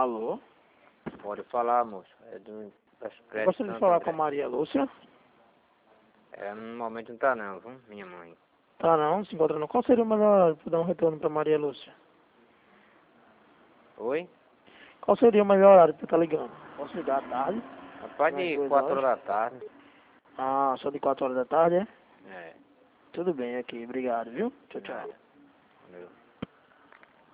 Alô? Pode falar, moço. É do Eu gostaria de falar com a Maria Lúcia. É, no momento não tá não, viu? Minha mãe. Tá não, se encontra não. Qual seria o melhor para dar um retorno para Maria Lúcia? Oi? Qual seria o melhor horário para estar ligando? Posso ligar à tarde? Rapaz, Mais de 2 4 horas? horas da tarde. Ah, só de 4 horas da tarde, é? É, Tudo bem aqui, obrigado, viu? Tchau, tchau. nada. Valeu.